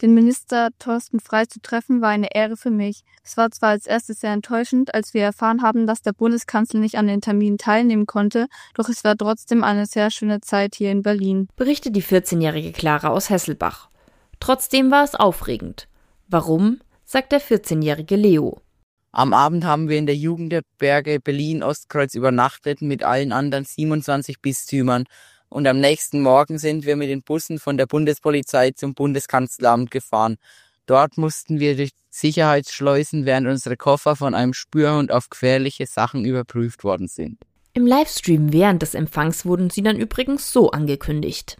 Den Minister Thorsten Frey zu treffen, war eine Ehre für mich. Es war zwar als erstes sehr enttäuschend, als wir erfahren haben, dass der Bundeskanzler nicht an den Terminen teilnehmen konnte, doch es war trotzdem eine sehr schöne Zeit hier in Berlin. Berichtet die 14-jährige Clara aus Hesselbach. Trotzdem war es aufregend. Warum, sagt der 14-jährige Leo. Am Abend haben wir in der Jugendherberge Berlin-Ostkreuz übernachtet mit allen anderen 27 Bistümern. Und am nächsten Morgen sind wir mit den Bussen von der Bundespolizei zum Bundeskanzleramt gefahren. Dort mussten wir durch Sicherheitsschleusen, während unsere Koffer von einem Spürhund auf gefährliche Sachen überprüft worden sind. Im Livestream während des Empfangs wurden sie dann übrigens so angekündigt.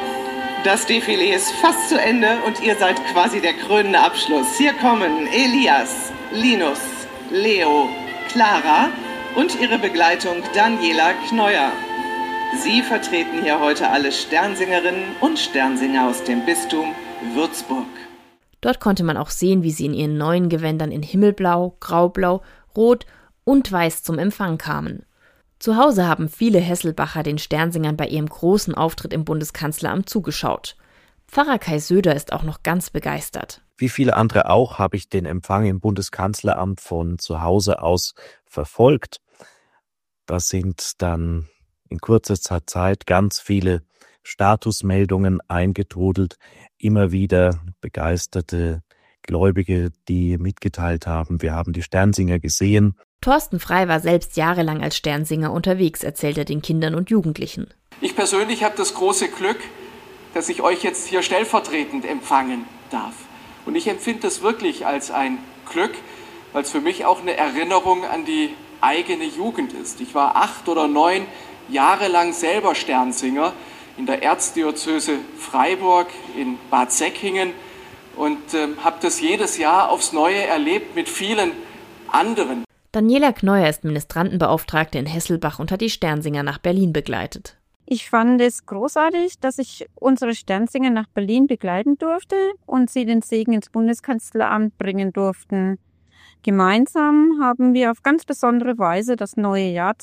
Das Defilé ist fast zu Ende und ihr seid quasi der krönende Abschluss. Hier kommen Elias, Linus, Leo, Clara und ihre Begleitung Daniela Kneuer. Sie vertreten hier heute alle Sternsingerinnen und Sternsinger aus dem Bistum Würzburg. Dort konnte man auch sehen, wie sie in ihren neuen Gewändern in Himmelblau, Graublau, Rot und Weiß zum Empfang kamen. Zu Hause haben viele Hesselbacher den Sternsingern bei ihrem großen Auftritt im Bundeskanzleramt zugeschaut. Pfarrer Kai Söder ist auch noch ganz begeistert. Wie viele andere auch habe ich den Empfang im Bundeskanzleramt von zu Hause aus verfolgt. Da sind dann in kurzer Zeit ganz viele Statusmeldungen eingetrudelt, immer wieder begeisterte Gläubige, die mitgeteilt haben, wir haben die Sternsinger gesehen. Thorsten Frey war selbst jahrelang als Sternsinger unterwegs, erzählt er den Kindern und Jugendlichen. Ich persönlich habe das große Glück, dass ich euch jetzt hier stellvertretend empfangen darf. Und ich empfinde es wirklich als ein Glück, weil es für mich auch eine Erinnerung an die eigene Jugend ist. Ich war 8 oder 9 Jahre lang selber Sternsinger in der Erzdiözese Freiburg in Bad Säckingen und habe das jedes Jahr aufs Neue erlebt mit vielen anderen. Daniela Kneuer ist Ministrantenbeauftragte in Hesselbach und hat die Sternsinger nach Berlin begleitet. Ich fand es großartig, dass ich unsere Sternsinger nach Berlin begleiten durfte und sie den Segen ins Bundeskanzleramt bringen durften. Gemeinsam haben wir auf ganz besondere Weise das neue Jahr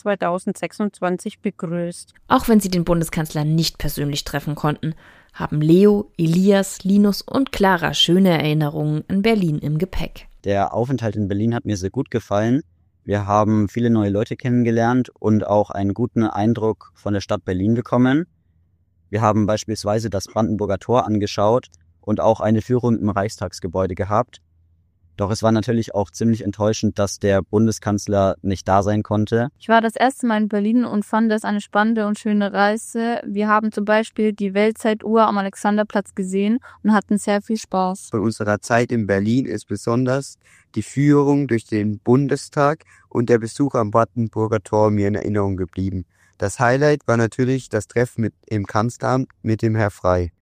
2026 begrüßt. Auch wenn sie den Bundeskanzler nicht persönlich treffen konnten, haben Leo, Elias, Linus und Clara schöne Erinnerungen an Berlin im Gepäck. Der Aufenthalt in Berlin hat mir sehr gut gefallen. Wir haben viele neue Leute kennengelernt und auch einen guten Eindruck von der Stadt Berlin bekommen. Wir haben beispielsweise das Brandenburger Tor angeschaut und auch eine Führung im Reichstagsgebäude gehabt. Doch es war natürlich auch ziemlich enttäuschend, dass der Bundeskanzler nicht da sein konnte. Ich war das erste Mal in Berlin und fand es eine spannende und schöne Reise. Wir haben zum Beispiel die Weltzeituhr am Alexanderplatz gesehen und hatten sehr viel Spaß. Von unserer Zeit in Berlin ist besonders die Führung durch den Bundestag und der Besuch am Brandenburger Tor mir in Erinnerung geblieben. Das Highlight war natürlich das Treffen im Kanzleramt mit dem Herrn Frey.